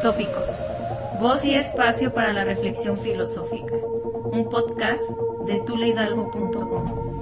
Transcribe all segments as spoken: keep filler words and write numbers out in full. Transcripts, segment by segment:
Filosóficos, voz y espacio para la reflexión filosófica. Un podcast de tule hidalgo punto com.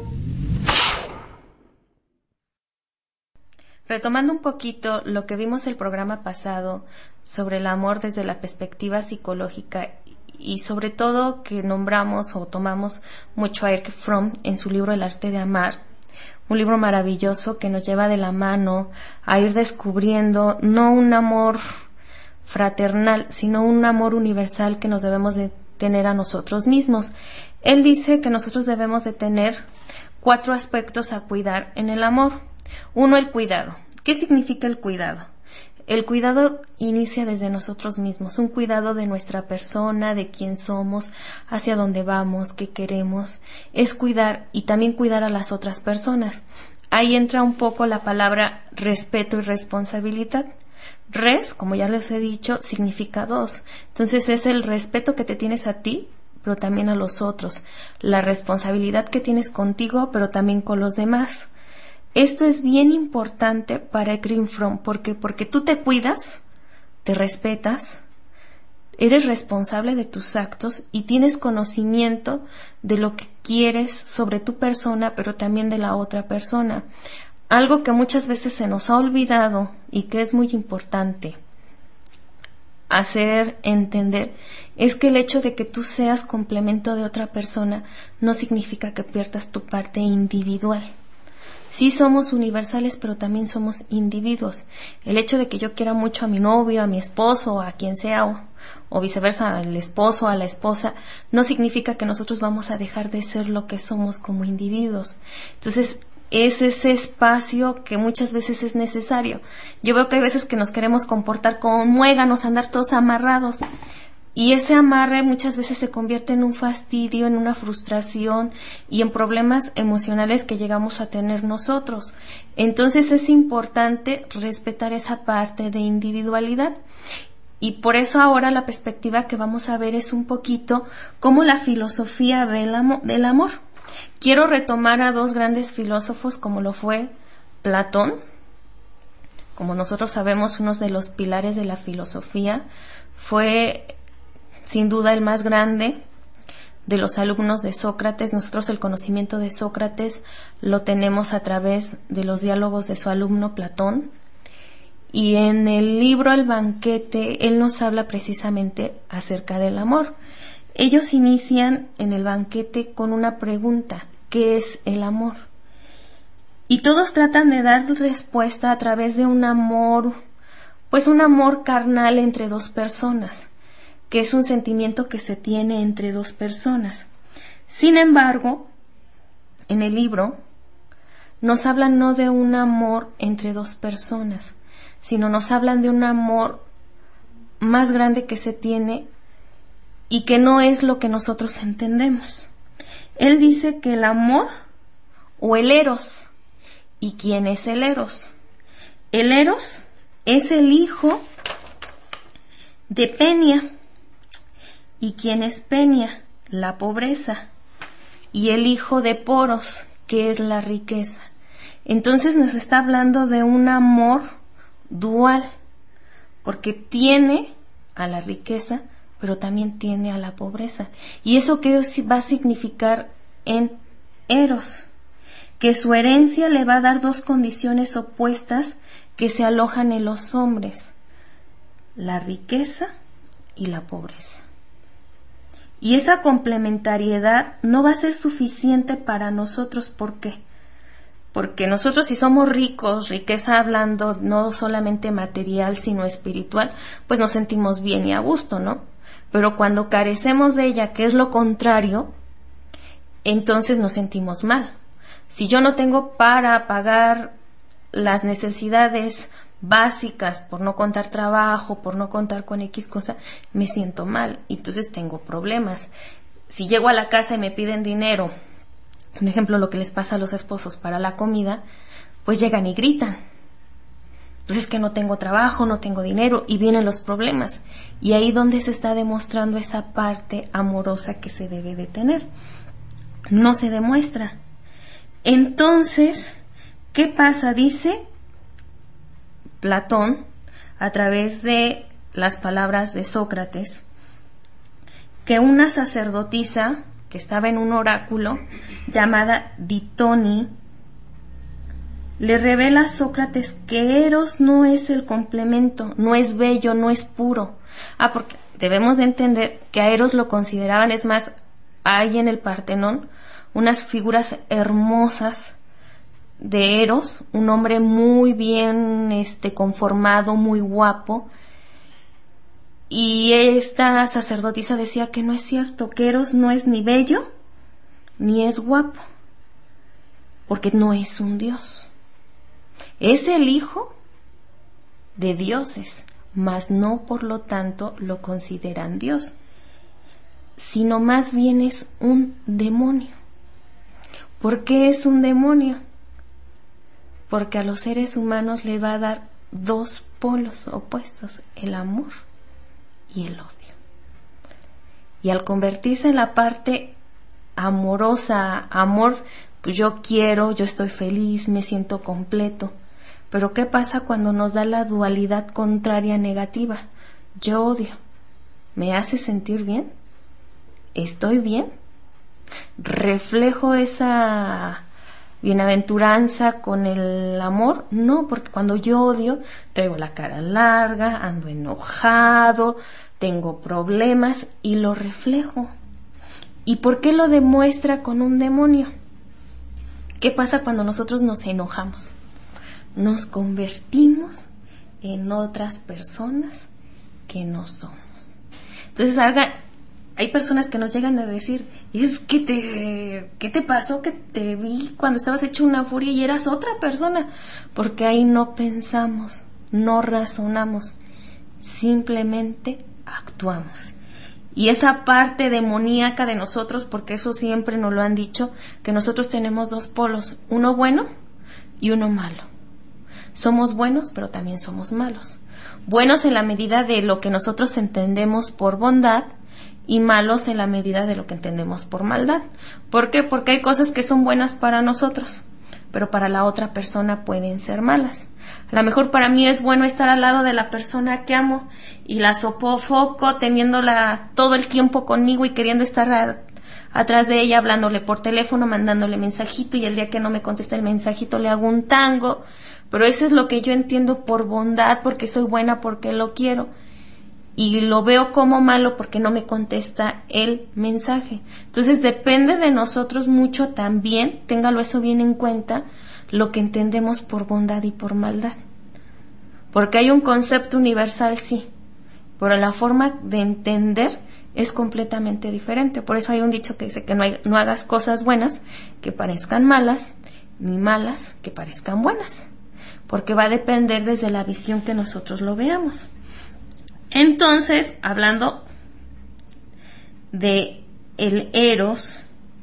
Retomando un poquito lo que vimos el programa pasado sobre el amor desde la perspectiva psicológica y sobre todo que nombramos o tomamos mucho a Erich Fromm en su libro El arte de amar, un libro maravilloso que nos lleva de la mano a ir descubriendo no un amor fraternal, sino un amor universal que nos debemos de tener a nosotros mismos. Él dice que nosotros debemos de tener cuatro aspectos a cuidar en el amor. Uno, el cuidado. ¿Qué significa el cuidado? El cuidado inicia desde nosotros mismos, un cuidado de nuestra persona, de quién somos, hacia dónde vamos, qué queremos. Es cuidar y también cuidar a las otras personas. Ahí entra un poco la palabra respeto y responsabilidad. Res, como ya les he dicho, significa dos. Entonces es el respeto que te tienes a ti, pero también a los otros. La responsabilidad que tienes contigo, pero también con los demás. Esto es bien importante para Erich Fromm, porque porque tú te cuidas, te respetas, eres responsable de tus actos y tienes conocimiento de lo que quieres sobre tu persona, pero también de la otra persona. Algo que muchas veces se nos ha olvidado y que es muy importante hacer entender es que el hecho de que tú seas complemento de otra persona no significa que pierdas tu parte individual. Sí somos universales, pero también somos individuos. El hecho de que yo quiera mucho a mi novio, a mi esposo, a quien sea, o, o viceversa, al esposo, a la esposa, no significa que nosotros vamos a dejar de ser lo que somos como individuos. Entonces, es ese espacio que muchas veces es necesario. Yo veo que hay veces que nos queremos comportar como muéganos, andar todos amarrados. Y ese amarre muchas veces se convierte en un fastidio, en una frustración y en problemas emocionales que llegamos a tener nosotros. Entonces es importante respetar esa parte de individualidad. Y por eso ahora la perspectiva que vamos a ver es un poquito cómo la filosofía ve el amo- del amor. Quiero retomar a dos grandes filósofos como lo fue Platón. Como nosotros sabemos, uno de los pilares de la filosofía fue sin duda el más grande de los alumnos de Sócrates. Nosotros el conocimiento de Sócrates lo tenemos a través de los diálogos de su alumno Platón. Y en el libro El banquete, él nos habla precisamente acerca del amor. Ellos inician en el banquete con una pregunta: ¿qué es el amor? Y todos tratan de dar respuesta a través de un amor, pues un amor carnal entre dos personas, que es un sentimiento que se tiene entre dos personas. Sin embargo, en el libro nos hablan no de un amor entre dos personas, sino nos hablan de un amor más grande que se tiene y que no es lo que nosotros entendemos. Él dice que el amor o el eros. ¿Y quién es el eros? El eros es el hijo de Penia. ¿Y quién es Penia? La pobreza. Y el hijo de Poros, que es la riqueza. Entonces nos está hablando de un amor dual, porque tiene a la riqueza, pero también tiene a la pobreza. ¿Y eso qué va a significar en eros? Que su herencia le va a dar dos condiciones opuestas que se alojan en los hombres: la riqueza y la pobreza. Y esa complementariedad no va a ser suficiente para nosotros. ¿Por qué? Porque nosotros, si somos ricos, riqueza hablando no solamente material sino espiritual, pues nos sentimos bien y a gusto, ¿no? Pero cuando carecemos de ella, que es lo contrario, entonces nos sentimos mal. Si yo no tengo para pagar las necesidades básicas, por no contar trabajo, por no contar con X cosa, me siento mal, entonces tengo problemas. Si llego a la casa y me piden dinero, un ejemplo, lo que les pasa a los esposos para la comida, pues llegan y gritan. Pues es que no tengo trabajo, no tengo dinero, y vienen los problemas. Y ahí donde se está demostrando esa parte amorosa que se debe de tener. No se demuestra. Entonces, ¿qué pasa? Dice Platón, a través de las palabras de Sócrates, que una sacerdotisa que estaba en un oráculo llamada Ditoni le revela a Sócrates que Eros no es el complemento, no es bello, no es puro. Ah, porque debemos de entender que a Eros lo consideraban, es más, hay en el Partenón unas figuras hermosas de Eros, un hombre muy bien este, conformado, muy guapo, y esta sacerdotisa decía que no es cierto, que Eros no es ni bello ni es guapo, porque no es un dios. Es el hijo de dioses, mas no por lo tanto lo consideran Dios, sino más bien es un demonio. ¿Por qué es un demonio? Porque a los seres humanos le va a dar dos polos opuestos, el amor y el odio. Y al convertirse en la parte amorosa, amor, pues yo quiero, yo estoy feliz, me siento completo. Pero ¿qué pasa cuando nos da la dualidad contraria negativa? Yo odio. ¿Me hace sentir bien? ¿Estoy bien? ¿Reflejo esa bienaventuranza con el amor? No, porque cuando yo odio, traigo la cara larga, ando enojado, tengo problemas y lo reflejo. ¿Y por qué lo demuestra con un demonio? ¿Qué pasa cuando nosotros nos enojamos? Nos convertimos en otras personas que no somos. Entonces, hay personas que nos llegan a decir, es que te, ¿qué te pasó? Que te vi cuando estabas hecho una furia y eras otra persona. Porque ahí no pensamos, no razonamos, simplemente actuamos. Y esa parte demoníaca de nosotros, porque eso siempre nos lo han dicho, que nosotros tenemos dos polos, uno bueno y uno malo. Somos buenos, pero también somos malos. Buenos en la medida de lo que nosotros entendemos por bondad y malos en la medida de lo que entendemos por maldad. ¿Por qué? Porque hay cosas que son buenas para nosotros, pero para la otra persona pueden ser malas. A lo mejor para mí es bueno estar al lado de la persona que amo y la sofoco teniéndola todo el tiempo conmigo y queriendo estar a, atrás de ella, hablándole por teléfono, mandándole mensajito, y el día que no me contesta el mensajito le hago un tango. Pero eso es lo que yo entiendo por bondad, porque soy buena, porque lo quiero. Y lo veo como malo porque no me contesta el mensaje. Entonces depende de nosotros mucho también, téngalo eso bien en cuenta, lo que entendemos por bondad y por maldad. Porque hay un concepto universal, sí, pero la forma de entender es completamente diferente. Por eso hay un dicho que dice que no, hay, no hagas cosas buenas que parezcan malas, ni malas que parezcan buenas. Porque va a depender desde la visión que nosotros lo veamos. Entonces, hablando de el Eros,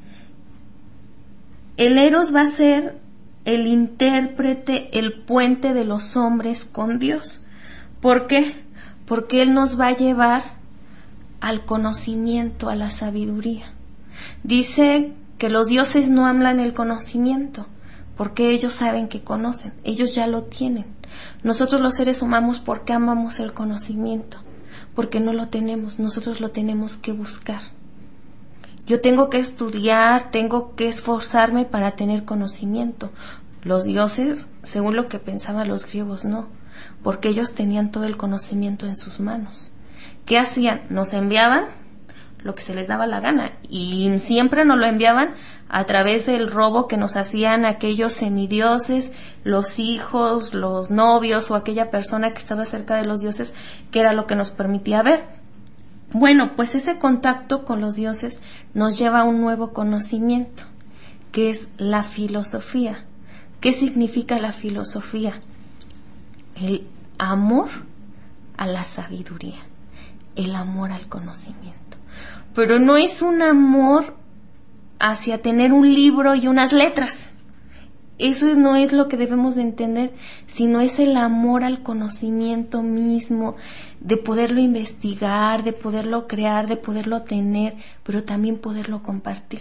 el Eros va a ser el intérprete, el puente de los hombres con Dios. ¿Por qué? Porque Él nos va a llevar al conocimiento, a la sabiduría. Dice que los dioses no hablan el conocimiento, porque ellos saben que conocen, ellos ya lo tienen. Nosotros los seres humanos, ¿por qué amamos el conocimiento? Porque no lo tenemos, nosotros lo tenemos que buscar. Yo tengo que estudiar, tengo que esforzarme para tener conocimiento. Los dioses, según lo que pensaban los griegos, no, porque ellos tenían todo el conocimiento en sus manos. ¿Qué hacían? Nos enviaban lo que se les daba la gana, y siempre nos lo enviaban a través del robo que nos hacían aquellos semidioses, los hijos, los novios o aquella persona que estaba cerca de los dioses, que era lo que nos permitía ver. Bueno, pues ese contacto con los dioses nos lleva a un nuevo conocimiento, que es la filosofía. ¿Qué significa la filosofía? El amor a la sabiduría, el amor al conocimiento. Pero no es un amor hacia tener un libro y unas letras. Eso no es lo que debemos de entender, sino es el amor al conocimiento mismo, de poderlo investigar, de poderlo crear, de poderlo tener, pero también poderlo compartir.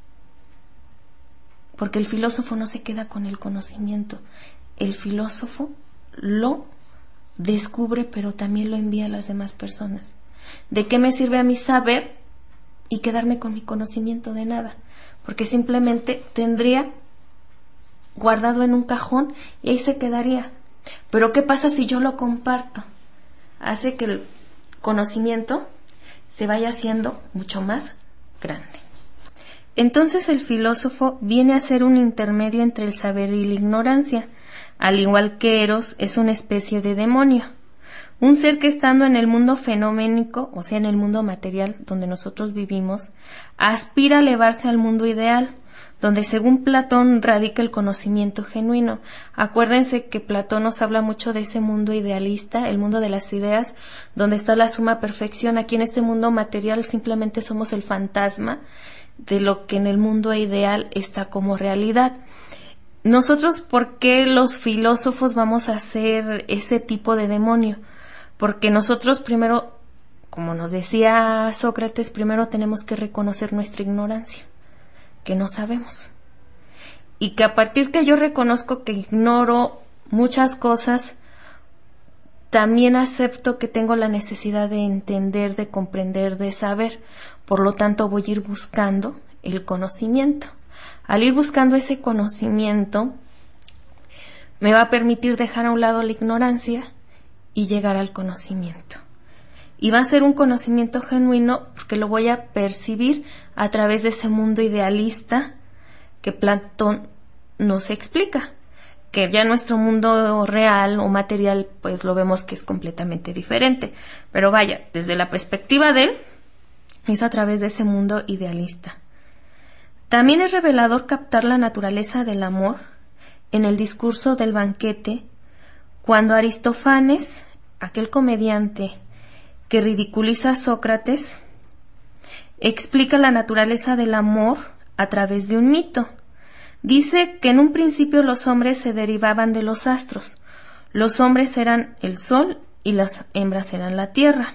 Porque el filósofo no se queda con el conocimiento, el filósofo lo descubre, pero también lo envía a las demás personas. ¿De qué me sirve a mí saber y quedarme con mi conocimiento? De nada, porque simplemente tendría guardado en un cajón y ahí se quedaría. Pero ¿qué pasa si yo lo comparto? Hace que el conocimiento se vaya haciendo mucho más grande. Entonces el filósofo viene a ser un intermedio entre el saber y la ignorancia, al igual que Eros es una especie de demonio, un ser que estando en el mundo fenoménico, o sea en el mundo material donde nosotros vivimos, aspira a elevarse al mundo ideal, donde según Platón radica el conocimiento genuino. Acuérdense que Platón nos habla mucho de ese mundo idealista, el mundo de las ideas, donde está la suma perfección. Aquí en este mundo material simplemente somos el fantasma de lo que en el mundo ideal está como realidad. Nosotros, ¿por qué los filósofos vamos a ser ese tipo de demonio? Porque nosotros primero, como nos decía Sócrates, primero tenemos que reconocer nuestra ignorancia, que no sabemos. Y que a partir que yo reconozco que ignoro muchas cosas, también acepto que tengo la necesidad de entender, de comprender, de saber. Por lo tanto, voy a ir buscando el conocimiento. Al ir buscando ese conocimiento, me va a permitir dejar a un lado la ignorancia y llegar al conocimiento. Y va a ser un conocimiento genuino porque lo voy a percibir a través de ese mundo idealista que Platón nos explica, que ya nuestro mundo real o material pues lo vemos que es completamente diferente, pero vaya, desde la perspectiva de él es a través de ese mundo idealista. También es revelador captar la naturaleza del amor en el discurso del banquete, cuando Aristófanes, aquel comediante que ridiculiza a Sócrates, explica la naturaleza del amor a través de un mito. Dice que en un principio los hombres se derivaban de los astros. Los hombres eran el sol y las hembras eran la tierra.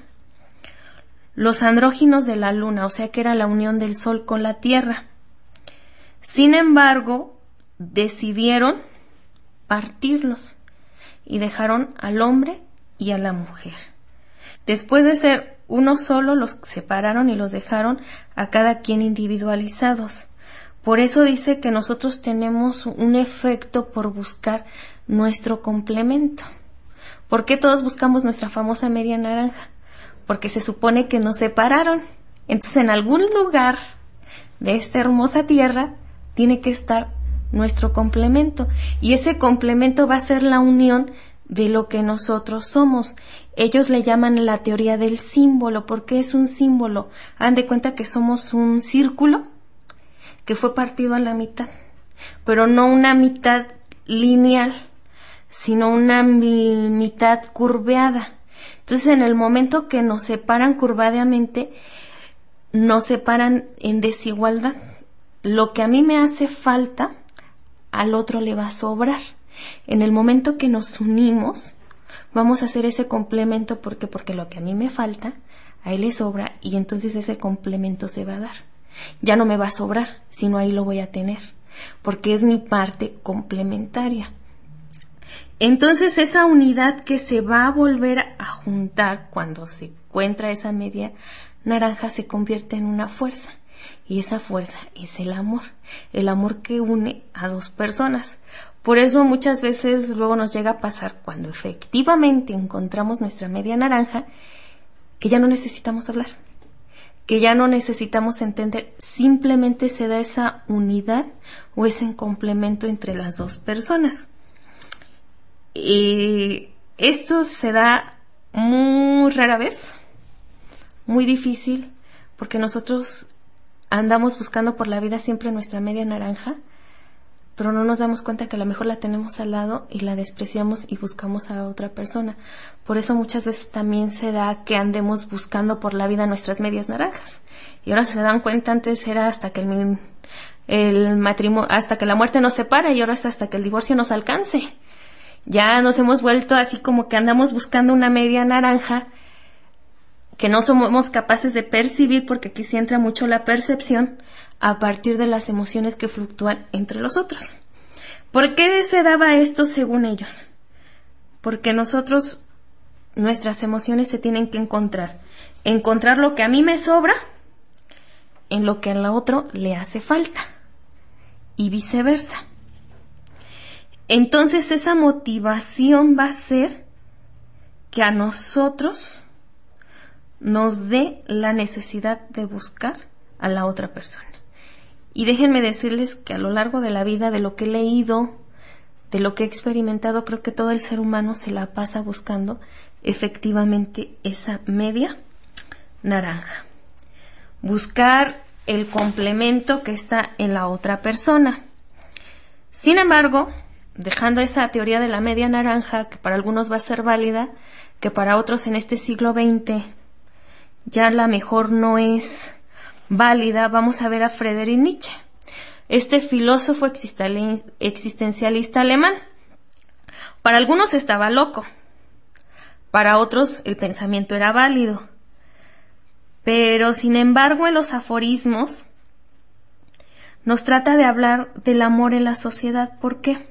Los andróginos de la luna, o sea que era la unión del sol con la tierra. Sin embargo, decidieron partirlos y dejaron al hombre y a la mujer. Después de ser uno solo, los separaron y los dejaron a cada quien individualizados. Por eso dice que nosotros tenemos un efecto por buscar nuestro complemento. ¿Por qué todos buscamos nuestra famosa media naranja? Porque se supone que nos separaron. Entonces, en algún lugar de esta hermosa tierra tiene que estar nuestro complemento. Y ese complemento va a ser la unión de lo que nosotros somos. Ellos le llaman la teoría del símbolo. ¿Por qué es un símbolo? Hagan de cuenta que somos un círculo que fue partido a la mitad, pero no una mitad lineal, sino una mi- mitad curveada. Entonces, en el momento que nos separan curvadamente, nos separan en desigualdad. Lo que a mí me hace falta, al otro le va a sobrar. En el momento que nos unimos, vamos a hacer ese complemento. ¿Por qué? Porque lo que a mí me falta, a él le sobra, y entonces ese complemento se va a dar. Ya no me va a sobrar, sino ahí lo voy a tener, porque es mi parte complementaria. Entonces, esa unidad que se va a volver a juntar cuando se encuentra esa media naranja se convierte en una fuerza. Y esa fuerza es el amor, el amor que une a dos personas. Por eso muchas veces luego nos llega a pasar, cuando efectivamente encontramos nuestra media naranja, que ya no necesitamos hablar, que ya no necesitamos entender, simplemente se da esa unidad o ese complemento entre las dos personas. Y esto se da muy rara vez, muy difícil, porque nosotros andamos buscando por la vida siempre nuestra media naranja, pero no nos damos cuenta que a lo mejor la tenemos al lado y la despreciamos y buscamos a otra persona. Por eso muchas veces también se da que andemos buscando por la vida nuestras medias naranjas. Y ahora se dan cuenta, antes era hasta que el, el matrimonio, hasta que la muerte nos separa, y ahora es hasta que el divorcio nos alcance. Ya nos hemos vuelto así como que andamos buscando una media naranja que no somos capaces de percibir, porque aquí sí entra mucho la percepción a partir de las emociones que fluctúan entre los otros. ¿Por qué se daba esto según ellos? Porque nosotros nuestras emociones se tienen que encontrar. Encontrar lo que a mí me sobra en lo que al otro le hace falta. Y viceversa. Entonces esa motivación va a ser que a nosotros nos dé la necesidad de buscar a la otra persona. Y déjenme decirles que a lo largo de la vida, de lo que he leído, de lo que he experimentado, creo que todo el ser humano se la pasa buscando efectivamente esa media naranja. Buscar el complemento que está en la otra persona. Sin embargo, dejando esa teoría de la media naranja, que para algunos va a ser válida, que para otros en este siglo veinte ya la mejor no es válida, vamos a ver a Friedrich Nietzsche, este filósofo existencialista alemán. Para algunos estaba loco, para otros el pensamiento era válido, pero sin embargo en los aforismos nos trata de hablar del amor en la sociedad. ¿Por qué?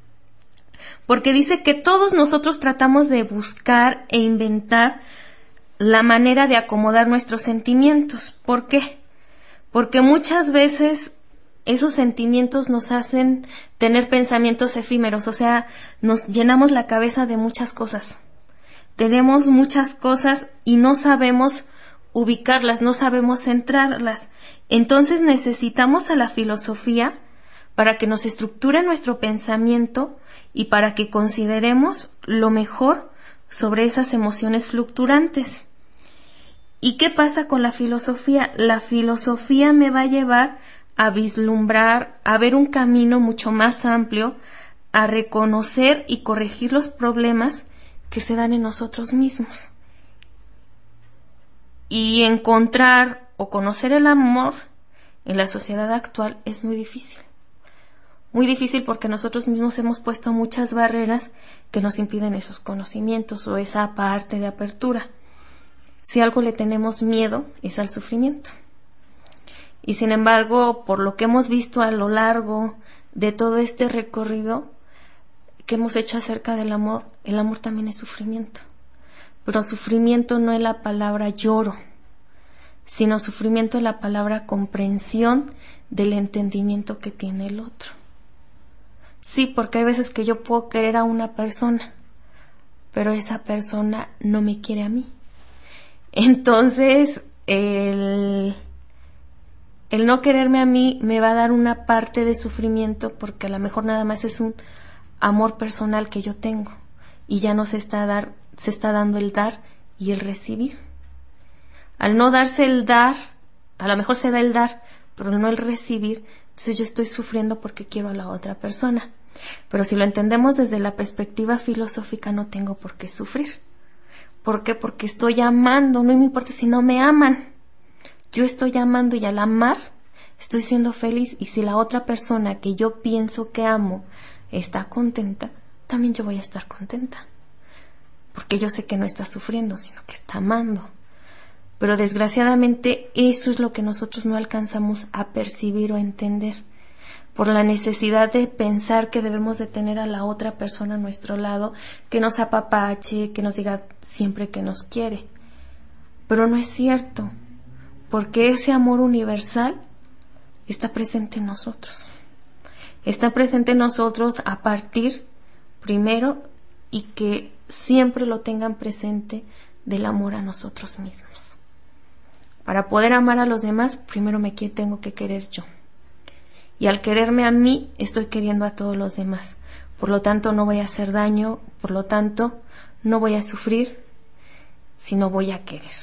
Porque dice que todos nosotros tratamos de buscar e inventar la manera de acomodar nuestros sentimientos. ¿Por qué? Porque muchas veces esos sentimientos nos hacen tener pensamientos efímeros, o sea, nos llenamos la cabeza de muchas cosas. Tenemos muchas cosas y no sabemos ubicarlas, no sabemos centrarlas. Entonces necesitamos a la filosofía para que nos estructure nuestro pensamiento y para que consideremos lo mejor sobre esas emociones fluctuantes. ¿Y qué pasa con la filosofía? La filosofía me va a llevar a vislumbrar, a ver un camino mucho más amplio, a reconocer y corregir los problemas que se dan en nosotros mismos. Y encontrar o conocer el amor en la sociedad actual es muy difícil. Muy difícil porque nosotros mismos hemos puesto muchas barreras que nos impiden esos conocimientos o esa parte de apertura. Si algo le tenemos miedo es al sufrimiento. Y sin embargo, por lo que hemos visto a lo largo de todo este recorrido que hemos hecho acerca del amor, el amor también es sufrimiento. Pero sufrimiento no es la palabra lloro, sino sufrimiento es la palabra comprensión del entendimiento que tiene el otro. Sí, porque hay veces que yo puedo querer a una persona, pero esa persona no me quiere a mí. Entonces, el, el no quererme a mí me va a dar una parte de sufrimiento porque a lo mejor nada más es un amor personal que yo tengo y ya no se está, dar, se está dando el dar y el recibir. Al no darse el dar, a lo mejor se da el dar, pero no el recibir, entonces yo estoy sufriendo porque quiero a la otra persona. Pero si lo entendemos desde la perspectiva filosófica, no tengo por qué sufrir. ¿Por qué? Porque estoy amando, no me importa si no me aman. Yo estoy amando y al amar estoy siendo feliz, y si la otra persona que yo pienso que amo está contenta, también yo voy a estar contenta. Porque yo sé que no está sufriendo, sino que está amando. Pero desgraciadamente eso es lo que nosotros no alcanzamos a percibir o entender, por la necesidad de pensar que debemos de tener a la otra persona a nuestro lado, que nos apapache, que nos diga siempre que nos quiere. Pero no es cierto, porque ese amor universal está presente en nosotros. Está presente en nosotros a partir, primero, y que siempre lo tengan presente, del amor a nosotros mismos. Para poder amar a los demás, primero me tengo que querer yo. Y al quererme a mí, estoy queriendo a todos los demás. Por lo tanto, no voy a hacer daño, por lo tanto, no voy a sufrir, sino voy a querer.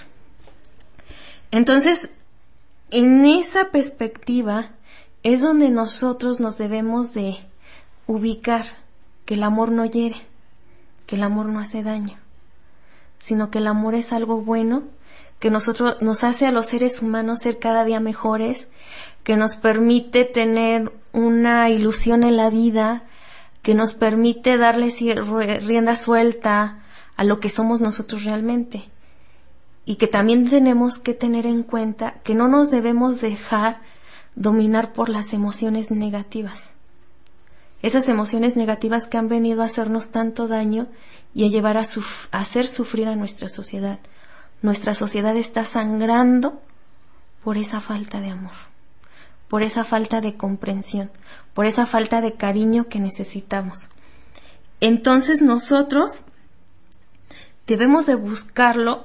Entonces, en esa perspectiva es donde nosotros nos debemos de ubicar que el amor no hiere, que el amor no hace daño, sino que el amor es algo bueno, que nosotros nos hace a los seres humanos ser cada día mejores, que nos permite tener una ilusión en la vida, que nos permite darle rienda suelta a lo que somos nosotros realmente. Y que también tenemos que tener en cuenta que no nos debemos dejar dominar por las emociones negativas. esas emociones negativas que han venido a hacernos tanto daño y a llevar a, suf- a hacer sufrir a nuestra sociedad. Nuestra sociedad está sangrando por esa falta de amor, por esa falta de comprensión, por esa falta de cariño que necesitamos. Entonces nosotros debemos de buscarlo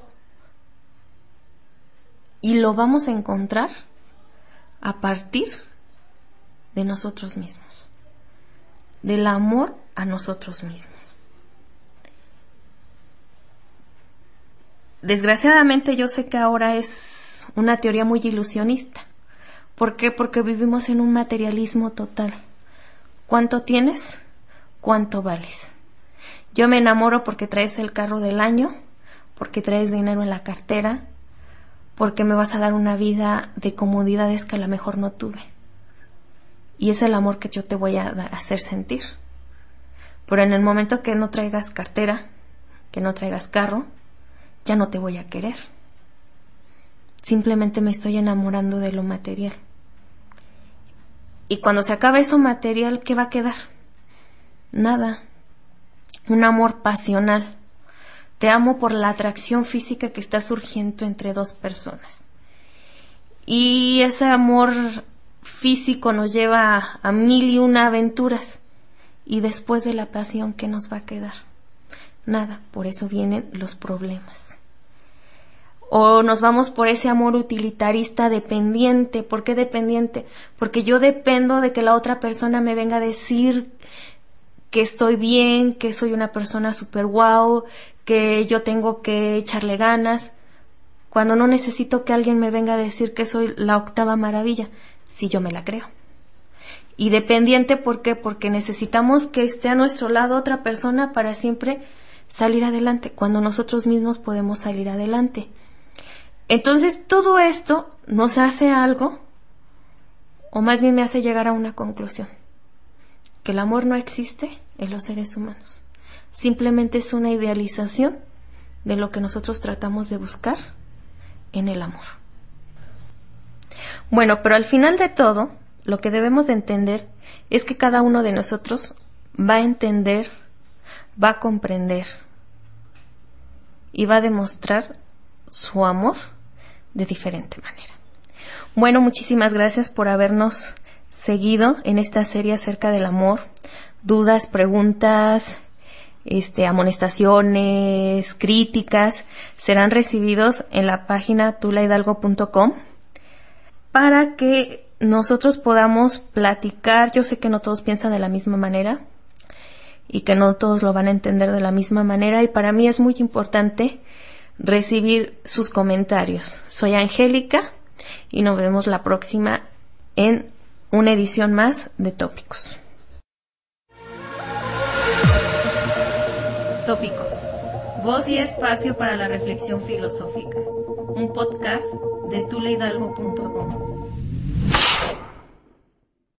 y lo vamos a encontrar a partir de nosotros mismos, del amor a nosotros mismos. Desgraciadamente yo sé que ahora es una teoría muy ilusionista. ¿Por qué? Porque vivimos en un materialismo total. ¿Cuánto tienes? ¿Cuánto vales? Yo me enamoro porque traes el carro del año, porque traes dinero en la cartera, porque me vas a dar una vida de comodidades que a lo mejor no tuve. Y es el amor que yo te voy a hacer sentir. Pero en el momento que no traigas cartera, que no traigas carro, ya no te voy a querer. Simplemente me estoy enamorando de lo material. Y cuando se acabe eso material, ¿qué va a quedar? Nada. Un amor pasional. Te amo por la atracción física que está surgiendo entre dos personas. Y ese amor físico nos lleva a, a mil y una aventuras. Y después de la pasión, ¿qué nos va a quedar? Nada. Por eso vienen los problemas. O nos vamos por ese amor utilitarista dependiente. ¿Por qué dependiente? Porque yo dependo de que la otra persona me venga a decir que estoy bien, que soy una persona super guau, que yo tengo que echarle ganas, cuando no necesito que alguien me venga a decir que soy la octava maravilla, si yo me la creo. Y dependiente, ¿por qué? Porque necesitamos que esté a nuestro lado otra persona para siempre salir adelante, cuando nosotros mismos podemos salir adelante. Entonces todo esto nos hace algo, o más bien me hace llegar a una conclusión, que el amor no existe en los seres humanos, simplemente es una idealización de lo que nosotros tratamos de buscar en el amor. Bueno, pero al final de todo, lo que debemos de entender es que cada uno de nosotros va a entender, va a comprender y va a demostrar su amor de diferente manera. Bueno, muchísimas gracias por habernos seguido en esta serie acerca del amor. Dudas, preguntas, este, amonestaciones, críticas serán recibidos en la página tula hidalgo punto com para que nosotros podamos platicar. Yo sé que no todos piensan de la misma manera y que no todos lo van a entender de la misma manera, y para mí es muy importante recibir sus comentarios. Soy Angélica y nos vemos la próxima en una edición más de Tópicos. Tópicos. Voz y espacio para la reflexión filosófica. Un podcast de tula hidalgo punto com.